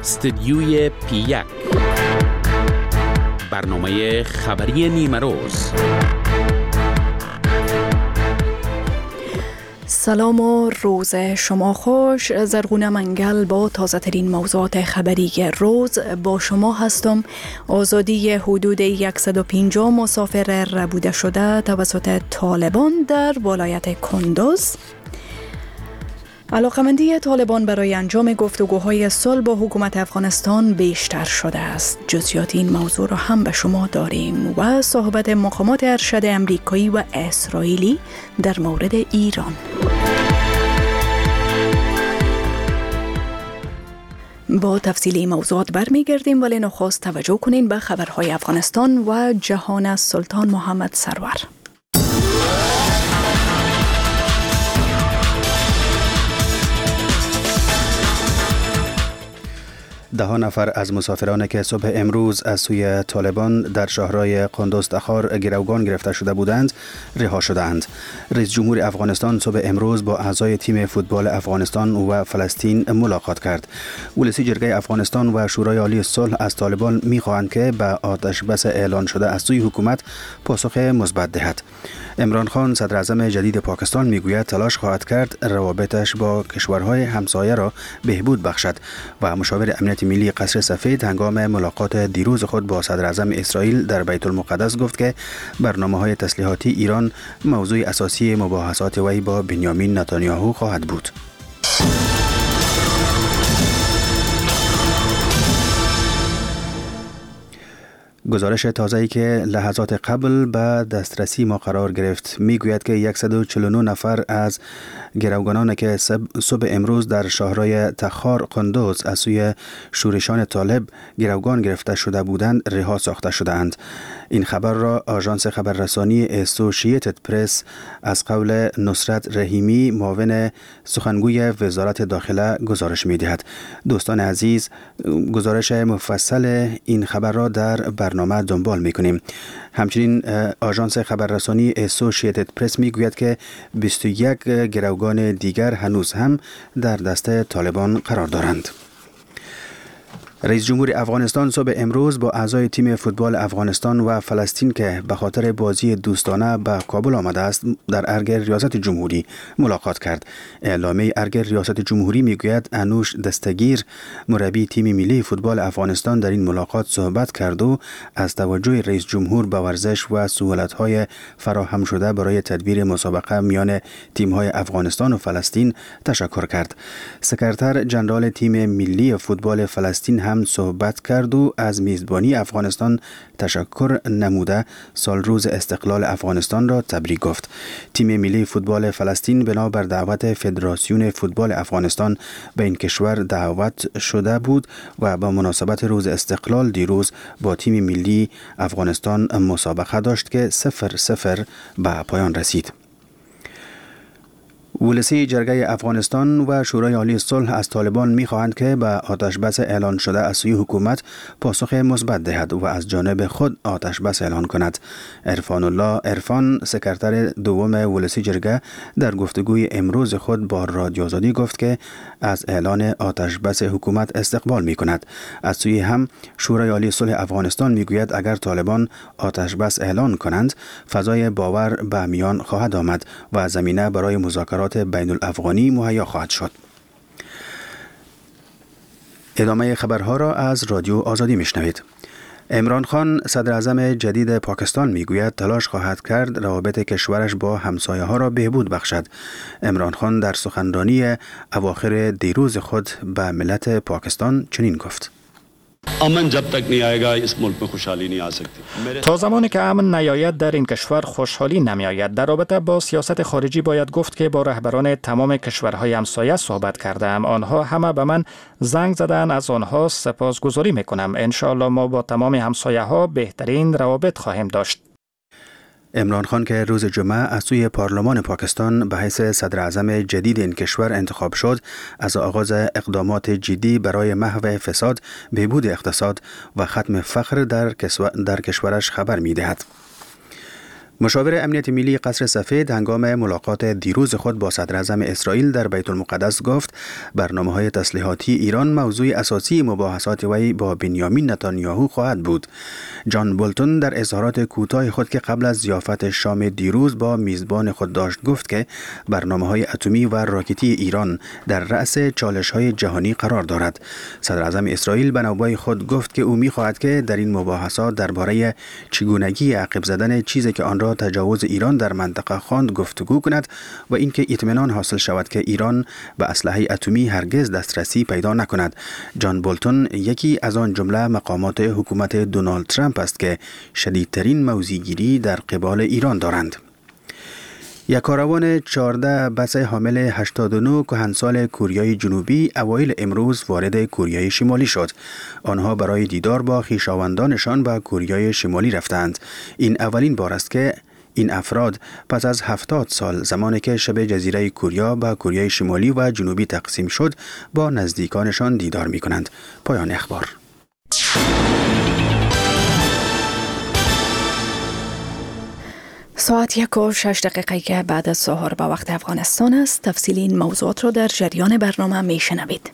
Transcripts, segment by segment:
استدیوی P1 برنامه خبری نیمه روز. سلام و روز شما خوش. زرغونه منگل با تازه ترین موضوعات خبری روز با شما هستم. آزادی حدود 150 مسافر ربوده شده توسط طالبان در ولایت کندوز. علاقمندی طالبان برای انجام گفتگوهای صلح با حکومت افغانستان بیشتر شده است. جزئیات این موضوع را هم به شما داریم و صحبت مقامات ارشد امریکایی و اسرائیلی در مورد ایران. با تفصیل این موضوعات برمیگردیم، ولی نخست توجه کنین به خبرهای افغانستان و جهان از سلطان محمد سرور. 10 نفر از مسافرانی که صبح امروز از سوی طالبان در شهرهای قندوز تخار گروگان گرفته شده بودند رها شدند. رئیس جمهور افغانستان صبح امروز با اعضای تیم فوتبال افغانستان و فلسطین ملاقات کرد. ولسی جرگه افغانستان و شورای عالی صلح از طالبان می‌خواهند که به آتش بس اعلان شده از سوی حکومت پاسخ مثبت دهد. عمران خان صدر اعظم جدید پاکستان میگوید تلاش خواهد کرد روابطش با کشورهای همسایه را بهبود بخشد و مشاور امنیت ملی قصر سفید هنگام ملاقات دیروز خود با صدر اعظم اسرائیل در بیت المقدس گفت که برنامه‌های تسلیحاتی ایران موضوع اساسی مباحثات وی با بنیامین نتانیاهو خواهد بود. گزارش تازه‌ای که لحظات قبل به دسترسی ما قرار گرفت میگوید که 149 نفر از گروگانان که صبح امروز در شهرهای تخار قندوز از سوی شورشان طالب گروگان گرفته شده بودند رها ساخته شدند. این خبر را آژانس خبررسانی اسوسییتد پرس از قول نصرت رحیمی معاون سخنگوی وزارت داخله گزارش می‌دهد. دوستان عزیز، گزارش مفصل این خبر را در برنامه دنبال می‌کنیم. همچنین آژانس خبررسانی اسوسییتد پرس میگوید که 21 گروگان دیگر هنوز هم در دست طالبان قرار دارند. رئیس جمهور افغانستان صبح امروز با اعضای تیم فوتبال افغانستان و فلسطین که به خاطر بازی دوستانه به کابل آمده است در ارگ ریاست جمهوری ملاقات کرد. اعلامیه ارگ ریاست جمهوری میگوید انوش دستگیر مربی تیم ملی فوتبال افغانستان در این ملاقات صحبت کرد و از توجه رئیس جمهور به ورزش و سهولت‌های فراهم شده برای تدبیر مسابقه میان تیم‌های افغانستان و فلسطین تشکر کرد. سکرتر جنرال تیم ملی فوتبال فلسطین هم صحبت کرد و از میزبانی افغانستان تشکر نموده سال روز استقلال افغانستان را تبریک گفت. تیم ملی فوتبال فلسطین بنابر دعوت فدراسیون فوتبال افغانستان به این کشور دعوت شده بود و با مناسبت روز استقلال دیروز با تیم ملی افغانستان مسابقه داشت که 0-0 به پایان رسید. ولسی جرگه افغانستان و شورای عالی صلح از طالبان می‌خواهند که به آتش بس اعلان شده از سوی حکومت پاسخ مثبت دهد و از جانب خود آتش بس اعلان کند. عرفان الله عرفان سکرتر دوم ولسی جرگه در گفتگوی امروز خود با رادیو آزادی گفت که از اعلان آتش بس حکومت استقبال می‌کند. از سوی هم شورای عالی صلح افغانستان می‌گوید اگر طالبان آتش بس اعلان کنند فضای باور به میان خواهد آمد و زمینه برای مذاکرات بین الافغانی مهیا خواهد شد. ادامه خبرها را از رادیو آزادی میشنوید. عمران خان صدر اعظم جدید پاکستان میگوید تلاش خواهد کرد روابط کشورش با همسایه ها را بهبود بخشد. عمران خان در سخنرانی اواخر دیروز خود به ملت پاکستان چنین گفت: امن جب تک نہیں آئے گا اس ملک میں خوشحالی نہیں آ سکتی. تا زمانی که امن نیاید در این کشور خوشحالی نمیآید. در رابطه با سیاست خارجی باید گفت که با رهبران تمام کشورهای همسایه صحبت کردم. آنها همه به من زنگ زدن، از آنها سپاسگزاری میکنم. ان شاء الله ما با تمام همسایه ها بهترین روابط خواهیم داشت. عمران خان که روز جمعه از سوی پارلمان پاکستان به حیث صدر اعظم جدید این کشور انتخاب شد، از آغاز اقدامات جدی برای محو فساد، بهبود اقتصاد و ختم فقر در کشورش خبر می دهد. مشاور امنیت ملی قصر سفید هنگام ملاقات دیروز خود با صدر اعظم اسرائیل در بیت المقدس گفت برنامه‌های تسلیحاتی ایران موضوع اساسی مباحثات وی با بنیامین نتانیاهو خواهد بود. جان بولتون در اظهارات کوتاه خود که قبل از ضیافت شام دیروز با میزبان خود داشت گفت که برنامه‌های اتمی و راکتی ایران در رأس چالش‌های جهانی قرار دارد. صدر اعظم اسرائیل به نوبه خود گفت که او می‌خواهد که در این مباحثات درباره چگونگی عقب زدن چیزی که آن را تجاوز ایران در منطقه خواند گفتگو کند و اینکه اطمینان حاصل شود که ایران به اسلحه اتمی هرگز دسترسی پیدا نکند. جان بولتون یکی از آن جمله مقامات حکومت دونالد ترامپ است که شدیدترین موضع‌گیری در قبال ایران دارند. یک کاروان 14 بس حامل 89 کهنسال کوریای جنوبی اوایل امروز وارد کوریای شمالی شد. آنها برای دیدار با خویشاوندانشان به کوریای شمالی رفتند. این اولین بار است که این افراد پس از 70 سال زمانی که شبه جزیره کوریا به کوریای شمالی و جنوبی تقسیم شد با نزدیکانشان دیدار می کنند. پایان اخبار. ساعت 1:06 بعد از ظهر به وقت افغانستان است. تفصیل این موضوعات را در جریان برنامه می شنوید.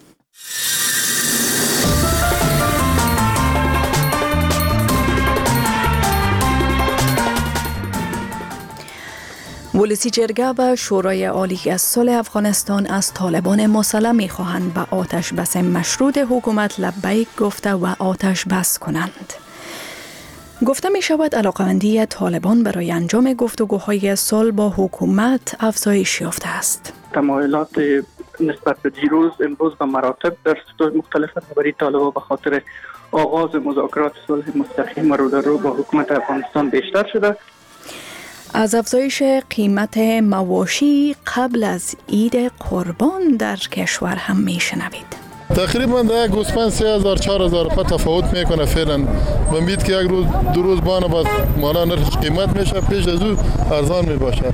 ولسی جرگه و شورای عالی از صلح افغانستان از طالبان مسلح می خواهند به آتش بس مشروط حکومت لبیک گفته و آتش بس کنند. گفته می شود علاقمندی طالبان برای انجام گفتگوهای صلح با حکومت افزایش یافته است. تمایلات نسبت به دیروز امروز به مراتب در سطوح مختلف برای طالبان به خاطر آغاز مذاکرات صلح مستقیم رو در رو با حکومت افغانستان بیشتر شده. از افزایش قیمت مواشی قبل از عید قربان در کشور هم می شنوید. تقریبا در یک گوسفند 3000-4000 تفاوت میکنه فعلا. من امید که یک روز دو روز بانه بعد مالا نرخش قیمت میشه، پیش از او ارزان میباشه.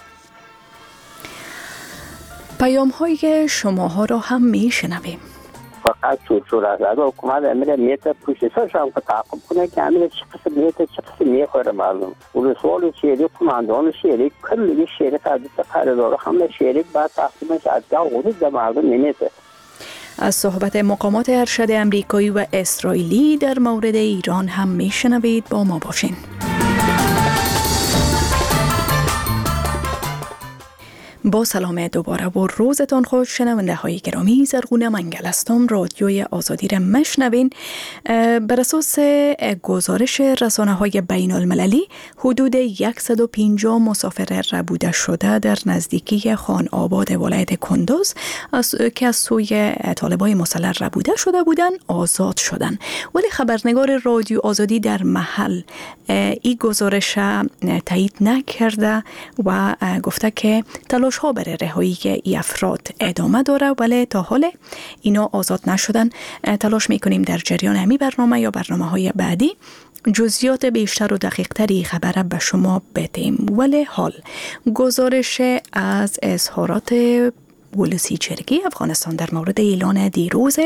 پیام های شما ها را هم می شنویم. فقط چور از حکومت امیر میت پوششش هم که تعقیب کنه که امیر چه قسم میخوره معلوم. ولسوال شهری کماندان شهری کلی شهری تعدید قرارداد همه شهری بعد تقسیمش از حدود در مردم نمیده. از صحبت مقامات ارشد امریکایی و اسرائیلی در مورد ایران هم میشنوید. با ما باشین. با سلام دوباره و روزتان خوش شنونده های گرامی. زرغونه منگل هستم. رادیوی آزادی را مشنوین. بر اساس گزارش رسانه های بین المللی حدود 150 مسافر ربوده شده در نزدیکی خان آباد ولایت کندوز که از سوی طالبان مسلح ربوده شده بودند آزاد شدند. ولی خبرنگار رادیو آزادی در محل این گزارش تایید نکرده و گفته که تلاش ها برای رهایی ای افراد ادامه داره، ولی تا حال اینا آزاد نشدن. تلاش میکنیم در جریان همی برنامه یا برنامه های بعدی جزئیات بیشتر و دقیق تری خبره به شما بدیم. ولی حال گزارش از اظهارات ولسی جرگه افغانستان در مورد اعلان دیروز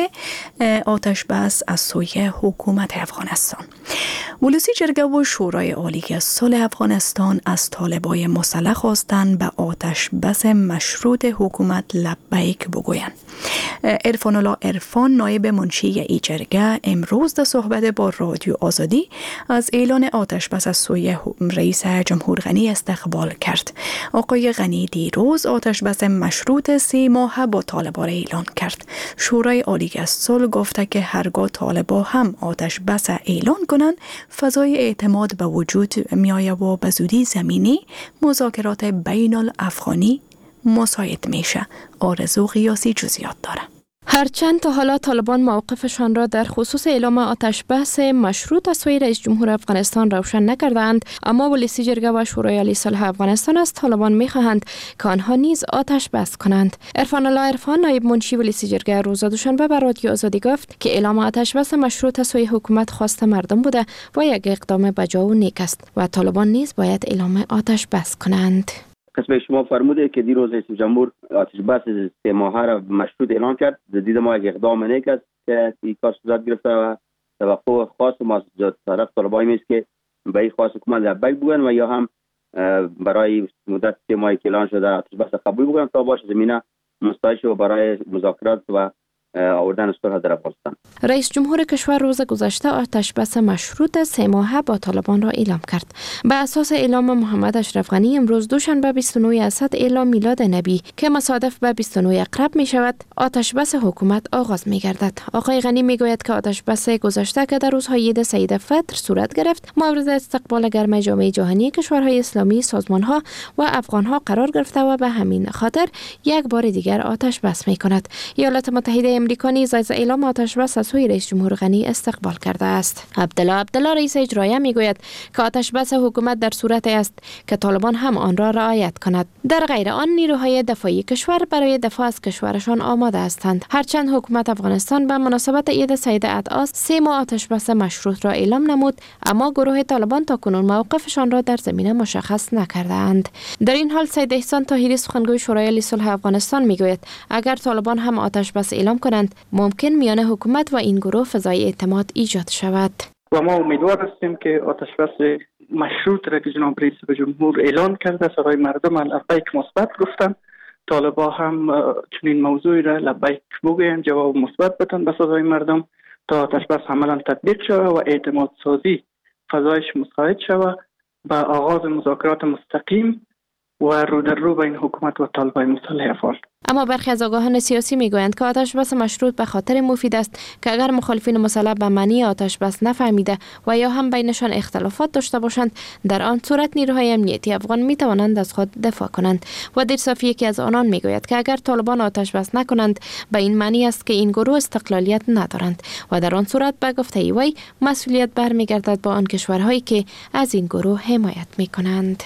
آتش بس از سوی حکومت افغانستان. ولسی جرگه و شورای عالی صلح افغانستان از طالبان مسلح خواستند به آتش بس مشروط حکومت لبیک بگویند. عرفان الله عرفان نایب منشی ای جرگه امروز در صحبت با رادیو آزادی از اعلان آتش بس از سوی رئیس جمهور غنی استقبال کرد. آقای غنی دیروز آتش بس مشروط 3 ماه با طالبان اعلان کرد. شورای عالی از صلح گفته که هرگاه طالبان هم آتش بس اعلان کنند فضای اعتماد به وجود می آید و به زودی زمینی مذاکرات بین الافغانی مساعد میشه. آرزو قیاسی جزئیات داره. هرچند تا حالا طالبان موقفشان را در خصوص اعلام آتش بس مشروط از سوی رئیس جمهور افغانستان روشن نکردند، اما ولسی جرگه و شورای عالی صلح افغانستان از طالبان می‌خواهند که آنها نیز آتش بس کنند. عرفان الله عرفان نایب منشی ولسی جرگه روز دوشنبه به رادیو آزادی گفت که اعلام آتش بس مشروط از سوی حکومت خواست مردم بوده و یک اقدام بجا و نیک است و طالبان نیز باید اعلام آتش بس کنند. قسم شما فرموده که دیروز رئیس جمهور آتش بس 3 ماهه را مشروط اعلان کرد. دید ما یک اقدام نیک است که این کار صورت گرفته و توقع خاص ما از طرف طالبان است که به این خواست حکومت لبیک بگویند و یا هم برای مدت 3 ماه که اعلان شده آتش بس قبول بکنن تا باشه زمینه مستعد و برای مذاکرات و آوردن صلح در افغانستان. رئیس جمهور کشور روز گذشته آتش بس مشروط 3 ماهه با طالبان را اعلام کرد. به اساس اعلام محمد اشرف غنی امروز دوشنبه 29 اسد اعلام میلاد نبی که مصادف به 29 اقرب می شود آتش بس حکومت آغاز می گردد. آقای غنی می گوید که آتش بس گذشته که در روزهای عید سید فطر صورت گرفت مورد استقبال گرم جامعه جهانی کشورهای اسلامی، سازمانها و افغانها قرار گرفته و به همین خاطر یک بار دیگر آتش بس می کند. ایالات متحده امریکا نیز از اعلام آتش بس از سوی رئیس جمهور غنی استقبال کرده است. عبدالله رئیس اجرایی میگوید که آتش بس حکومت در صورت است که طالبان هم آن را رعایت کند. در غیر آن نیروهای دفاعی کشور برای دفاع از کشورشان آماده هستند. هرچند حکومت افغانستان به مناسبت عید سید اعداس 3 ماه آتش بس مشروط را اعلام نمود، اما گروه طالبان تاکنون موقفشان را در زمینه مشخص نکردند. در این حال سید احسان طاهری سخنگوی شورای عالی صلح افغانستان میگوید اگر طالبان هم آتش بس اعلام کنند ممکن میان حکومت و این گروه فضای اعتماد ایجاد شود. و ما امیدوار هستیم که آتش بس مشروط را که جناب رئیس جمهور اعلان کرده صدای مردم لبیک مثبت گفتن، طالبا هم چنین موضوعی را لبیک بگویند، جواب مثبت بدن به صدای مردم تا آتش بس عملا تطبیق شود و اعتماد سازی فضایش مساعد شود به آغاز مذاکرات مستقیم و رو در رو بین حکومت و طالبان مسلح افغان. اما برخی از آگاهان سیاسی میگویند که آتش بس مشروط به خاطر مفید است که اگر مخالفین مسلح به معنی آتش بس نفهمیده و یا هم بینشان اختلافات داشته باشند، در آن صورت نیروهای امنیتی افغان می توانند از خود دفاع کنند. و دیرصافی یکی از آنان میگوید که اگر طالبان آتش بس نکنند به این معنی است که این گروه استقلالیت ندارند و در آن صورت به گفته وی مسئولیت برمیگردد با آن کشورهایی که از این گروه حمایت میکنند.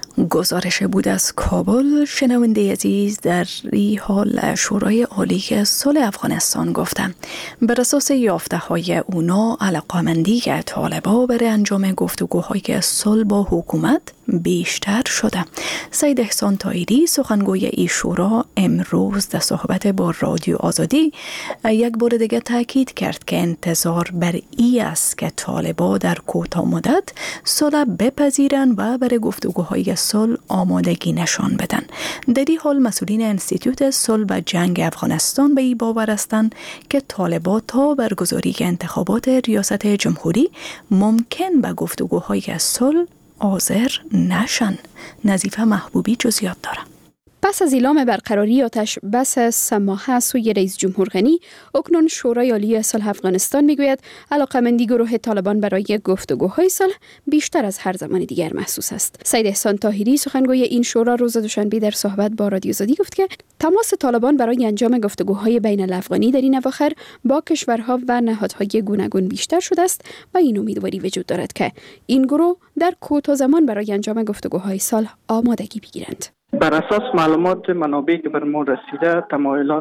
گزارش بود از کابل. شنونده عزیز، در این حال شورای عالی صلح افغانستان گفتند بر اساس یافته های اونا علاقمندی طالبان برای انجام گفتگوهای صلح با حکومت بیشتر شده. سید احسان طاهری سخنگوی این شورا امروز در صحبت با رادیو آزادی یک بار دیگر تاکید کرد که انتظار بر این است که طالبان در کوتاه مدت صلح بپذیرند و برای گفتگوهای صلح آمادگی نشان بدن. در این حال مسئولین انستیتوت صلح و جنگ افغانستان به این باور هستند که طالبان تا برگزاری انتخابات ریاست جمهوری ممکن به گفتگوهای صلح حاضر نشن. نظیفه محبوبی جزئیات داره. پس از اعلام برقراری آتش بس 3 ماهه سوی رئیس جمهور غنی، اکنون شورای عالی صلح افغانستان میگوید علاقمندی گروه طالبان برای گفتگوهای صلح بیشتر از هر زمان دیگر محسوس است. سید احسان طاهری سخنگوی این شورا روز دوشنبه در صحبت با رادیو آزادی گفت که تماس طالبان برای انجام گفتگوهای بین الافغانی در این اواخر با کشورها و نهادهای گوناگون بیشتر شده است و این امیدواری وجود دارد که این گروه در کوتاه زمان برای انجام گفتگوهای صلح آمادگی بگیرند. بر اساس معلومات منابعی که بر ما رسیده، تمایلات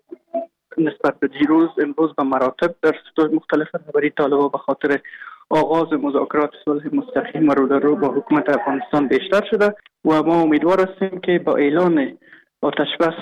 نسبت به دیروز امروز به مراتب در سطوح مختلف رهبری طالبان به خاطر آغاز مذاکرات صلح مستقیم رو در رو با حکومت افغانستان بیشتر شده و ما امیدوار هستیم که با اعلان آتش بس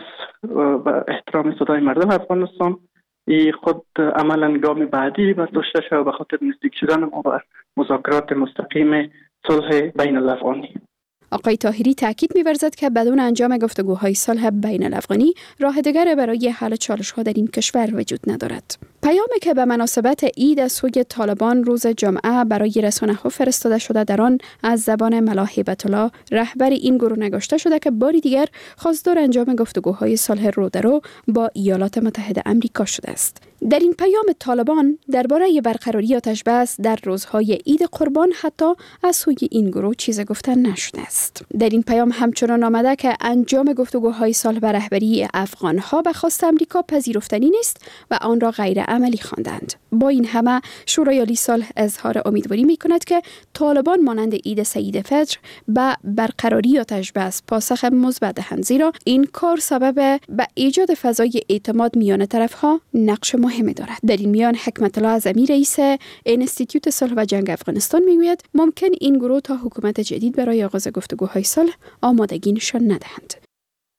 و احترام صدای مردم افغانستان خود عملا گام بعدی برداشته شده به خاطر نزدیک شدن ما به مذاکرات مستقیم صلح بین الافغانی. آقای طاهری تاکید می‌ورزد که بدون انجام گفتگوهای صلح بین الافغانی راه دیگر برای حل چالش‌ها در این کشور وجود ندارد. پیامی که به مناسبت عید از سوی طالبان روز جمعه برای رسانه‌ها فرستاده شده در آن از زبان ملا هیبت الله رهبر این گروه نگاشته شده که باری دیگر خواستار انجام گفتگوهای صلح رودرو با ایالات متحده آمریکا شده است. در این پیام طالبان درباره برقراری آتش بس در روزهای عید قربان حتی از سوی این گروه چیز گفتن نشده است. در این پیام همچنان آمده که انجام گفتگوهای صلح به رهبری افغانها به خواست آمریکا پذیرفتنی نیست و آن را غیر عملی خواندند. با این همه شورای عالی صلح اظهار امیدواری می‌کند که طالبان مانند عید سید فطر به برقراری آتش بس پاسخ مثبت دهند، زیرا این کار سبب به ایجاد فضای اعتماد میان طرف‌ها نقش مهمی دارد. در این میان حکمت الله اعظمی رئیس انستیتوت صلح و جنگ افغانستان میگوید ممکن این گروه تا حکومت جدید برای آغاز گفتگوهای صلح آمادگی نشان ندهند.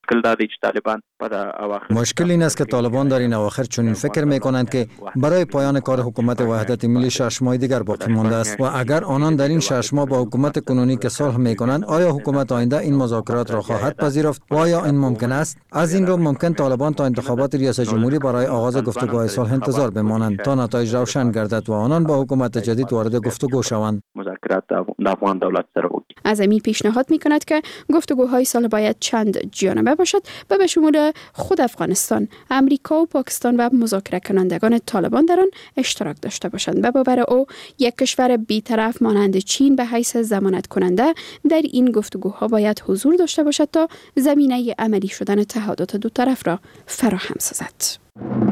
مشکل این است که طالبان در این اواخر چنین فکر میکنند که برای پایان کار حکومت وحدت ملی 6 ماه دیگر باقی مانده است و اگر آنان در این 6 ماه با حکومت کنونی که صلح میکنند، آیا حکومت آینده این مذاکرات را خواهد پذیرفت و آیا این ممکن است؟ از این رو ممکن طالبان تا انتخابات ریاست جمهوری برای آغاز گفتگوهای صلح انتظار بمانند تا نتایج روشن گردد و آنان با حکومت جدید وارد گفتگو شوند. مذاکرات در افغان دولت سره وکړي. از این پیشنهاد میکند که گفتگوهای صلح باید چند جانبه باشد و به شمول خود افغانستان، امریکا و پاکستان و مذاکره کنندگان طالبان در آن اشتراک داشته باشند و باور او یک کشور بی‌طرف مانند چین به حیث ضمانت کننده در این گفتگوها باید حضور داشته باشد تا زمینه عملی شدن اتحادات دو طرف را فراهم سازد.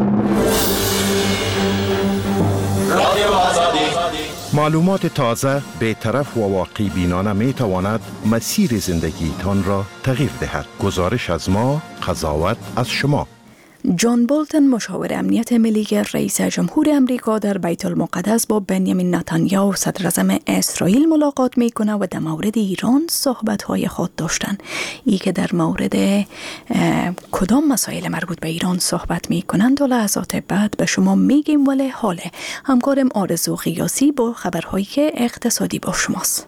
معلومات تازه، بی‌طرف و واقع بینانه می تواند مسیر زندگی تان را تغییر دهد. گزارش از ما، قضاوت از شما. جان بولتن مشاور امنیت ملی رئیس جمهور امریکا در بیت المقدس با بنیامین نتانیاهو صدر اعظم اسرائیل ملاقات میکنه و در مورد ایران صحبت‌های خود داشتن. ای که در مورد کدام مسائل مربوط به ایران صحبت میکنند و لحظات بعد به شما میگیم، ولی حاله همکارم آرزو قیاسی با خبرهایی که اقتصادی با شماست.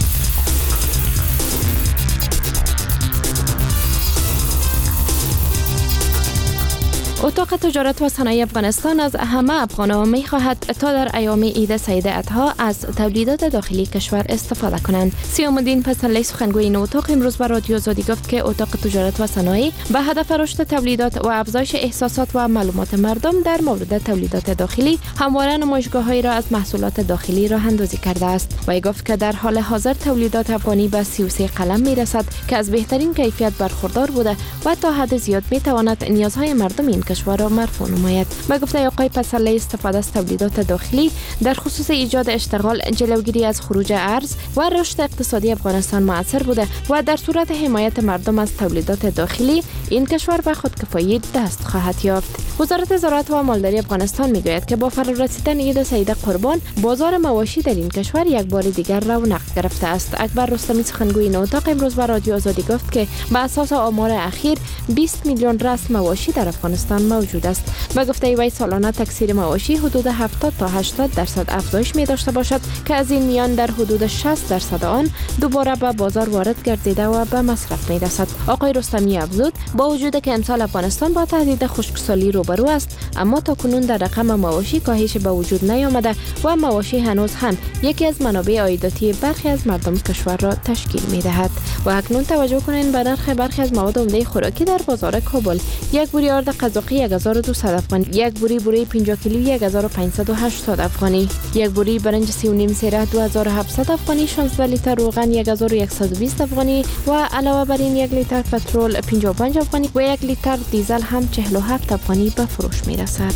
اتاق تجارت و صنایع افغانستان از همه افغان‌ها می‌خواهد تا در ایام عید سید اضحی از تولیدات داخلی کشور استفاده کنند. سیام الدین پسرلی سخنگوی این اتاق امروز به رادیو آزادی گفت که اتاق تجارت و صنایع به هدف رشد تولیدات و افزایش احساسات و معلومات مردم در مورد تولیدات داخلی همواره نمایشگاه‌هایی را از محصولات داخلی راه اندازی کرده است. و گفت که در حال حاضر تولیدات افغانی به 33 قلم می‌رسد که از بهترین کیفیت برخوردار بوده و تا حد زیاد می‌تواند نیازهای مردم این کشور را مرفوع نماید. به گفته آقای پسرلی، استفاده از تولیدات داخلی در خصوص ایجاد اشتغال، جلوگیری از خروج ارز و رشد اقتصادی افغانستان مؤثر بوده و در صورت حمایت مردم از تولیدات داخلی این کشور به خودکفایی دست خواهد یافت. وزارت زراعت و مالداری افغانستان میگوید که با فرارسیدن عید سید قربان بازار مواشی در این کشور یک بار دیگر رونق گرفته است. اکبر رستمی سخنگوی این اتاق امروز به رادیو آزادی گفت که به اساس آمار اخیر 20 میلیون راس مواشی در افغانستان موجود است. به گفته وی سالانه تکثیر مواشی حدود 70 تا 80% افزایش می داشته باشد که از این میان در حدود 60% آن دوباره به بازار وارد گردیده و به مصرف می رسد. آقای رستمی افزود با وجود که امسال افغانستان با تهدید خشکسالی روبرو است، اما تاکنون در رقم مواشی کاهش به وجود نیامده و مواشی هنوز هم یکی از منابع عایداتی برخی از مردم کشور را تشکیل می دهد. و اکنون توجه کنید به نرخ برخی از مواد عمده خوراکی در بازار کابل. یک بوری آرد قزاقی 1200 افغانی، یک بوری 50 کیلویی 1580 افغانی، یک بوری برنج 3.5 سیره 2700 افغانی، 16 لیتر روغن 1120 افغانی و علاوه بر این 1 لیتر پترول 55 افغانی و 1 لیتر دیزل هم 47 افغانی به فروش می رسد.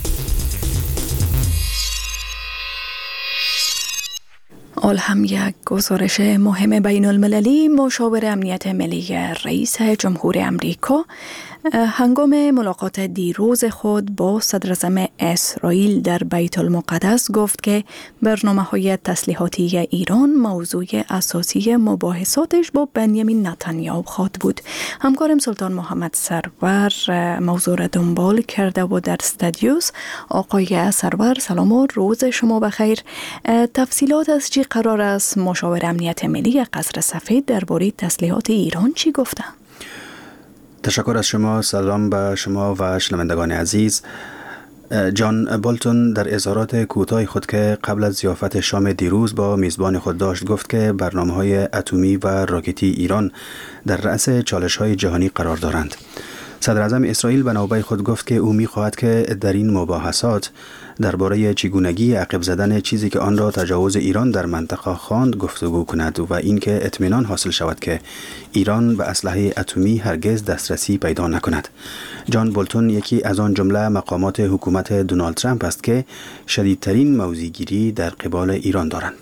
آل هم یک گزارش مهم بین المللی. مشاور امنیت ملی رئیس جمهور امریکا هنگام ملاقات دیروز خود با صدر اعظم اسرائیل در بیت المقدس گفت که برنامه‌های تسلیحاتی ایران موضوع اساسی مباحثاتش با بنیامین نتانیاهو خواهد بود. همکارم سلطان محمد سرور موضوع را دنبال کرده و در استودیوس. آقای سرور سلام و روز شما بخیر. تفصیلات از چی قرار است؟ مشاور امنیت ملی قصر سفید درباره تسلیحات ایران چی گفته؟ تشکر از شما. سلام به شما و شنوندگان عزیز. جان بولتون در اظهارات کوتاه خود که قبل از ضیافت شام دیروز با میزبان خود داشت گفت که برنامه‌های اتمی و راکتی ایران در رأس چالش‌های جهانی قرار دارند. صدر اعظم اسرائیل به نوبه خود گفت که او می‌خواهد که در این مباحثات درباره چگونگی عقب زدن چیزی که آن را تجاوز ایران در منطقه خواند گفتگو کند و اینکه اطمینان حاصل شود که ایران به اسلحه اتمی هرگز دسترسی پیدا نکند. جان بولتون یکی از آن جمله مقامات حکومت دونالد ترامپ است که شدیدترین موضع‌گیری در قبال ایران دارند.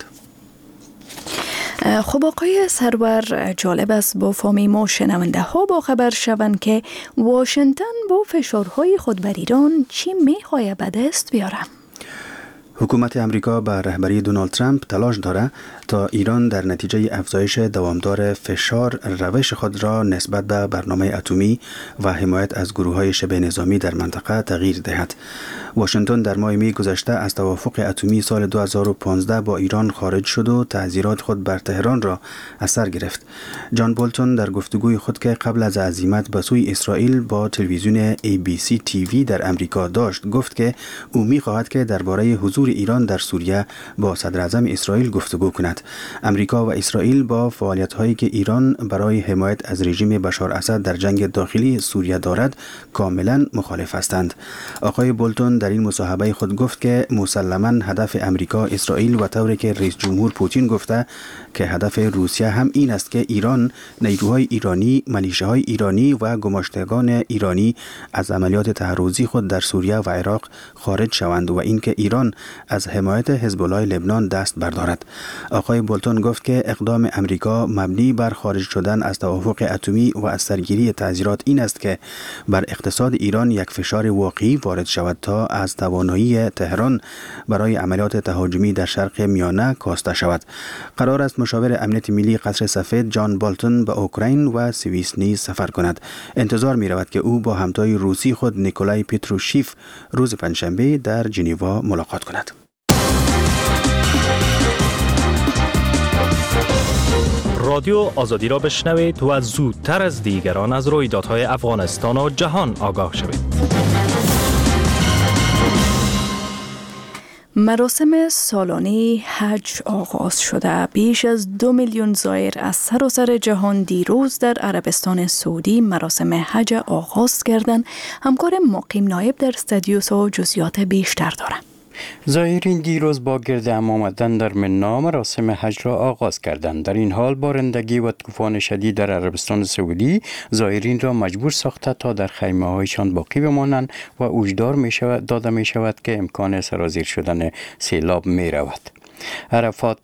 خب آقای سرور، جالب است با فهمی و شنونده ها با خبر شوند که واشنگتن با فشارهای خود بر ایران چی میخواهد به دست بیاره؟ حکومت امریکا به رهبری دونالد ترامپ تلاش دارد تا ایران در نتیجه افزایش دوامدار فشار روش خود را نسبت به برنامه اتمی و حمایت از گروه‌های شبه نظامی در منطقه تغییر دهد. واشنگتن در ماه می گذشته از توافق اتمی سال 2015 با ایران خارج شد و تعزیرات خود بر تهران را از سر گرفت. جان بولتون در گفتگوی خود که قبل از عزیمت به سوی اسرائیل با تلویزیون ABC TV در امریکا داشت گفت که او می خواهد که درباره حضور ایران در سوریه با صدر اعظم اسرائیل گفتگو کند. امریکا و اسرائیل با فعالیت‌هایی که ایران برای حمایت از رژیم بشار اسد در جنگ داخلی سوریه دارد کاملا مخالف هستند. آقای بولتون در این مصاحبه خود گفت که مسلماً هدف امریکا اسرائیل و طوری که رئیس جمهور پوتین گفته که هدف روسیه هم این است که ایران، نیروهای ایرانی، میلیشه‌های ایرانی و گماشتگان ایرانی از عملیات تحرزی خود در سوریه و عراق خارج شوند و اینکه ایران از حمایت حزب الله لبنان دست بردارد. آقای بولتون گفت که اقدام امریکا مبنی بر خارج شدن از توافق اتمی و از سرگیری تعزیرات این است که بر اقتصاد ایران یک فشار واقعی وارد شود تا از توانایی تهران برای عملیات تهاجمی در شرق میانه کاسته شود. قرار است مشاور امنیت ملی قصر سفید جان بولتون به اوکراین و سوئیس نیز سفر کند. انتظار می رود که او با همتای روسی خود نیکولای پتروشیف روز پنجشنبه در ژنو ملاقات کند. رادیو آزادی را بشنوید و زودتر از دیگران از رویدادهای افغانستان و جهان آگاه شوید. مراسم سالانه حج آغاز شده. بیش از 2 میلیون زائر از سراسر جهان دیروز در عربستان سعودی مراسم حج آغاز کردند. همکار مقیم نایب در استودیو جزئیات بیشتر دارند. زائرین دیروز با گرد هم آمدن در منا مراسم حج را آغاز کردند. در این حال بارندگی و طوفان شدید در عربستان سعودی زائرین را مجبور ساخته تا در خیمه هایشان باقی بمانند و هشدار داده می شود که امکان سرازیر شدن سیلاب می رود. عرفات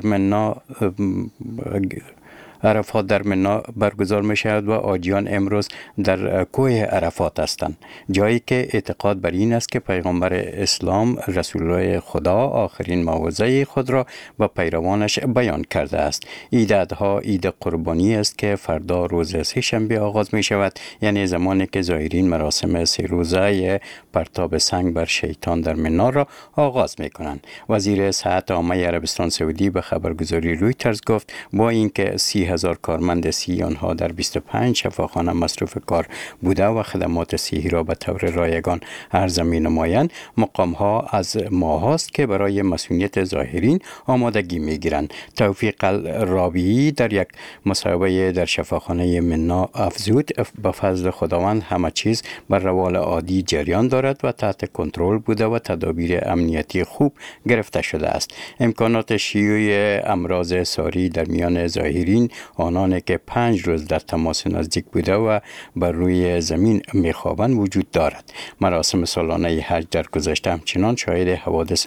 در منا برگزار می شود و حاجیان امروز در کوه عرفات هستند، جایی که اعتقاد بر این است که پیغمبر اسلام رسول الله خدا آخرین موعظه خود را به پیروانش بیان کرده است. عید اضحی عید قربانی است که فردا روز سه‌شنبه آغاز می شود، یعنی زمانی که زائرین مراسم 3 روزه پرتاب سنگ بر شیطان در منا را آغاز می کنند. وزیر صحت عامه عربستان سعودی به خبرگزاری رویترز گفت با اینکه 30,000 کارمند صحی آنها در 25 شفاخانه مصروف کار بوده و خدمات صحی را به طور رایگان عرضه می نمایند، مقام ها از ماه است که برای مسئولیت زائرین آمادگی می گیرند. توفیق الرابعی در یک مصاحبه در شفاخانه منا افزود به فضل خداوند همه چیز بر روال عادی جریان دارد و تحت کنترل بوده و تدابیر امنیتی خوب گرفته شده است. امکانات شیوع امراض ساری در میان زائرین، آنانی که 5 روز در تماس نزدیک بوده و بر روی زمین میخوابند وجود دارد. مراسم سالانه حج در گذشته همچنان شاهد حوادث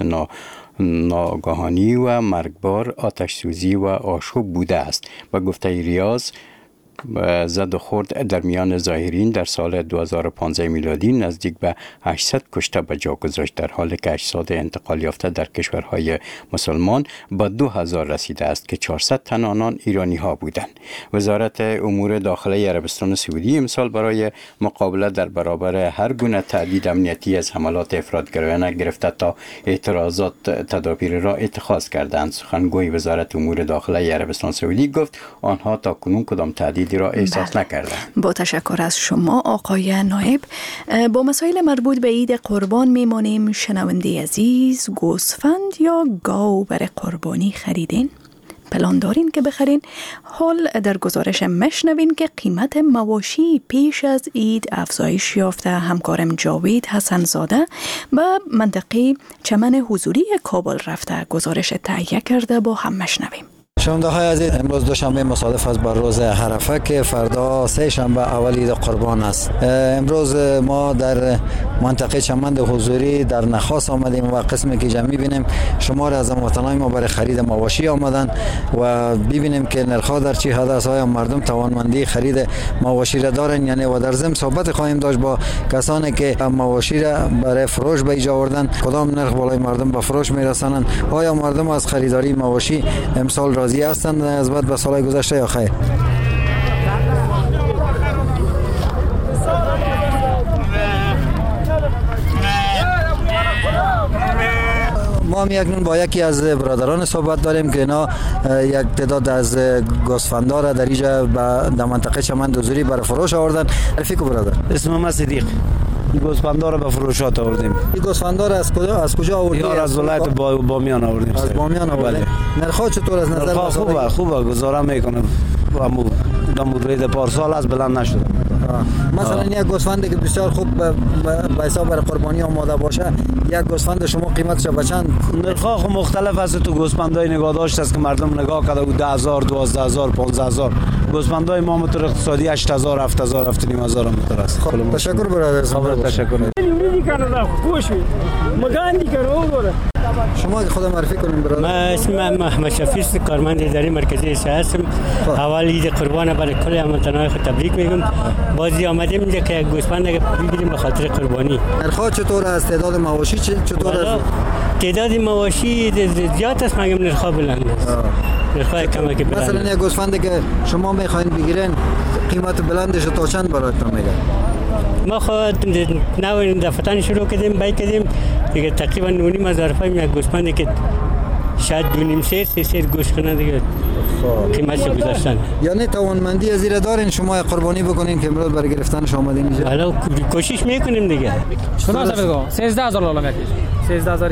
ناگهانی و مرگبار آتش سوزی و آشوب بوده است. به گفته ریاض زد و خورد در میان زائرین در سال 2015 میلادی نزدیک به 800 کشته به جا گذاشت، در حالی که اجساد انتقال یافته در کشورهای مسلمان به 2000 رسیده است که 400 تن آنان ایرانی ها بودند. وزارت امور داخلی عربستان سعودی امسال برای مقابله در برابر هر گونه تهدید امنیتی از حملات افراطگرایانه گرفته تا اعتراضات تدابیر را اتخاذ کردند. سخنگوی وزارت امور داخلی عربستان سعودی گفت آنها تا کنون کدام تهدید را احساس نکردند. با تشکر از شما آقای نایب. با مسائل مربوط به عید قربان میمانیم. شنونده عزیز، گوسفند یا گاو برای قربانی خریدین؟ پلان دارین که بخرین؟ حال در گزارش مشنوین که قیمت مواشی پیش از عید افزایش یافته. همکارم جاوید حسن زاده به منطقه چمن حضوری کابل رفته گزارش تهیه کرده، با هم مشنویم. شنونده های عزیز، امروز دوشنبه مصادف است بر روز عرفه که فردا سه شنبه اول عید قربان است. امروز ما در منطقه چمند حضوری در نخاس آمدیم و قسمی که جمع می‌بینیم شمار از هموطنان ما برای خرید مواشی آمدن و ببینیم که نرخ‌ها در چه حد است، آیا مردم توانمندی خرید مواشی را دارن یعنی و در ضمن صحبت خواهیم داشت با کسانی که مواشی را برای فروش به ایجا آوردن کدام نرخ بالای مردم به فروش میرسانند، آیا مردم از خریداری مواشی امسال راضی هستند نسبت به سالهای گذشته یا خیر؟ ما هم اکنون با یکی از برادران صحبت داریم که اینا یک تعداد از گوسفندا را در اینجا در منطقه چمند حضوری برای فروش آوردن. رفیق برادر، اسم من صدیق. این گوسفندا را به فروشات آوردیم. این گوسفندا را از کجا آوردید؟ از ولایت بامیان آوردیم. از بامیان آوردیم. نرخ‌ها چطور از نظر خوبه گزاره میکنه. مورد پارسال از بلند نشده. مثلا یک گوسفندی که بسیار خوب به حساب برای قربانی آماده باشه، یک گوسفند شما قیمتش به چند؟ نرخ‌ها خب مختلف است. تو گوسفندای نگاه داشت است که مردم نگاه کرده بود 10000 12000 15000. گوسفندای ما متر اقتصادی 8000 7000 7500 متر است. خب تشکر برادر. تشکر. شما خود معرفی کنید برادر. من اسمم محمد شفیع است، کارمند اداره مرکزی هستم. اول عید قربان برای کل هموطنان خود تبریک میگم. بازی آمدیم اینجا که گوسفند بگیریم به خاطر قربانی. نرخ‌ها چطور است؟ تعداد مواشی چطور است؟ تعداد مواشی زیاد است، مگم نرخ‌ها بلند است. نرخ‌ها کمه که بلند. مثلا یک گوسفندی که شما می‌خواید بگیرین قیمت بلندش تا چند براتون میگه؟ ما خود نو دفتن شروع کردیم بای کردیم دیگه تقریبا 9000 یک گوسفندی که شاید 2.5 سه گوشت کنه دیگه قیمتش گذاشتن. یعنی توانمندی از زیر دارین شما قربانی بکنین که امروز برای گرفتنش آمدین اینجا؟ حالا کوشش میکنیم دیگه. شما چه بگو 13000 لالم یکی 13000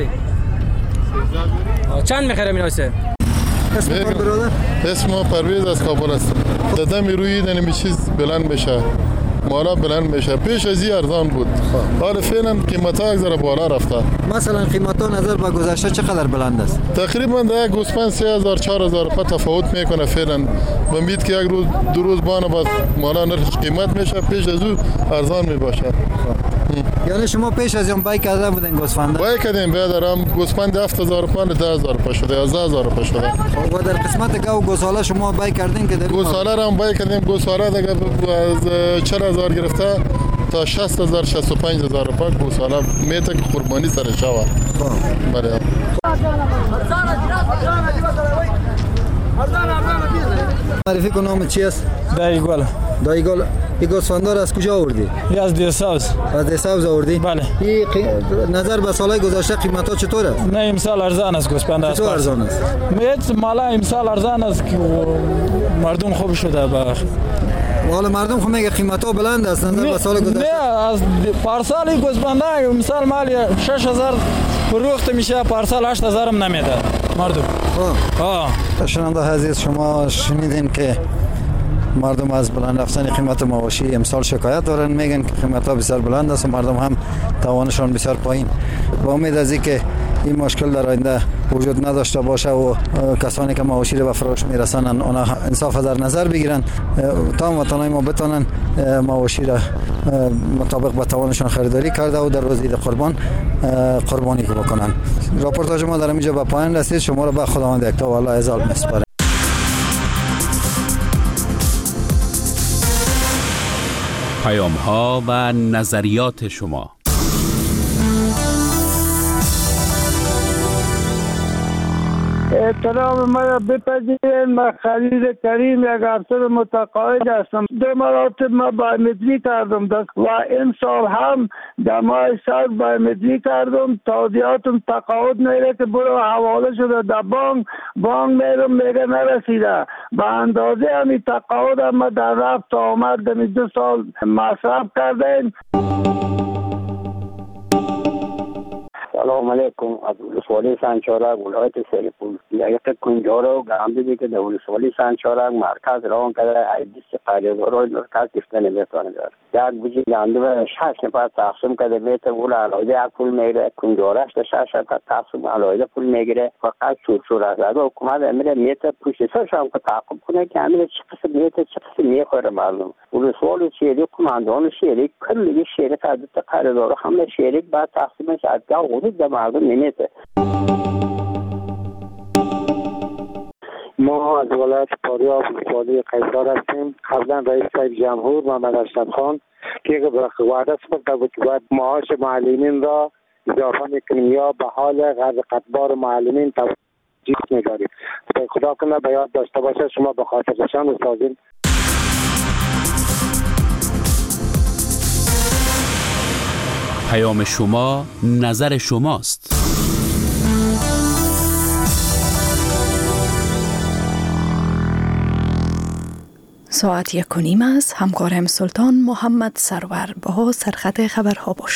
چند میخره اینا سه؟ اسم برادر؟ اسم پرویز از کابل است. دادم روی دنمی چیز بلند بشه، مالا بلند میشه. پیش از این ارزان بود، حالا فعلا قیمت‌ها یک ذره بالا رفته. مثلا قیمت‌ها نظر به گذشته چقدر بلند است؟ تقریبا در یک گوسفند 3000 4000 تفاوت میکنه. فعلا امید که یک روز دو روز بانه بعد مالا نرخش قیمت میشه، پیش از او ارزان میباشه. یعنی شما پیش از اون بای کرده بودین گوسفند؟ بای کردیم برادرم، گوسفند 7000 پوند 10000 شده 11000 شده. و در قسمت گاو گوساله شما بای کردین که در گوساله را هم بای کردیم. گوساله دیگه از 40000 گرفته تا 60000 65000 گوساله میته که قربانی سر شوه. بله. معرفی کن نام چی است؟ دایگل. دایگل. این گوسفندا را از کجا آوردی؟ از دیساوز. از دیساوز آوردی؟ بله. این نظر به سالهای گذشته قیمت‌ها چطور است؟ نه امسال ارزان است گوسفند است. چطور ارزان است؟ میت مالا امسال ارزان است که مردم خوب شده با حالا مردم خو میگه قیمت‌ها بلند است نظر به سال گذشته. نه از پارسال گوسفندا امسال مال 6000 فروخته میشه، پارسال 8000 هم نمیده مردم. شنونده عزیز شما شنیدین که مردم از بلند رفتن قیمت مواشی امسال شکایت دارن، میگن که قیمت‌ها بسیار بلند است و مردم هم توانشان بسیار پایین. با امید از اینکه این مشکل در آینده وجود نداشته باشه و کسانی که مواشی را به فروش میرسانند آنها انصاف در نظر بگیرن تا هموطنان ما بتونن مواشی را مطابق به توانشان خریداری کرده و در روز عید قربان قربانی بکنن. راپورتاژ ما در اینجا به پایان رسید. شما را به خداوند یکتا و الله عزال میسپارم. پیام‌ها و نظریات شما. احترام مرا بپذیرید. من خلیل کریم یک افسر متقاعد هستم. 2 مراتب ما بایومتری کردم و این سال هم در ماه سال بایومتری کردم. تادیاتم تقاعد میره که برو حواله شده در بانک میرم میگه نرسیده. به اندازه همی تقاعد هم در رفت آمد دمی 2 سال مصرف کردیم. سلام علیکم از ولسوالی سنچارک ولایت سرپول یک کنجارا گامدی که در ولسوالی سنچارک مرکز راه کرده ایدیس قریدارای مرکز گفتن نمیتونه داره یک بوجی گنده و 6 نفر تقسیم کرده میته ول علاوه پول میگیره کنجارش 6 نفر تقسیم علاوه پول میگیره فقط چور از حکومت امیر میته پوشش هم که تعقیب کنه که امیر چه قسم میته چه قسم میخوره مردم ولسوالی شهری کماندان شهری کلی شهری تعداد قریدارا همه شهری بعد تقسیمش از حدود در مردم نمیته. ما از ولایت فاریاب ولسوالی قیصر هستیم. قبلا رئیس صاحب جمهور محمد اشرف خان که وعده سپرده بود که باید معاش معلمین را اضافه میکنیم یا به حال غرض قطبار معلمین توجیه می‌داریم. خدا کنه به یاد داشته باشه شما به خاطرشان بسازید. پیام شما نظر شماست. ساعت 1:30 است. همکارم سلطان محمد سرور با سرخط خبرها باشد.